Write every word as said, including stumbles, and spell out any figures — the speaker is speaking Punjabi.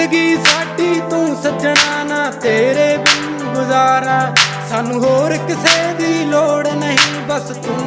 ਜ਼ਿੰਦਗੀ ਸਾਡੀ ਤੂੰ ਸੱਜਣਾ ਨਾ ਤੇਰੇ ਬਿਨ ਗੁਜ਼ਾਰਾ। ਸਾਨੂੰ ਹੋਰ ਕਿਸੇ ਦੀ ਲੋੜ ਨਹੀਂ, ਬਸ ਤੂੰ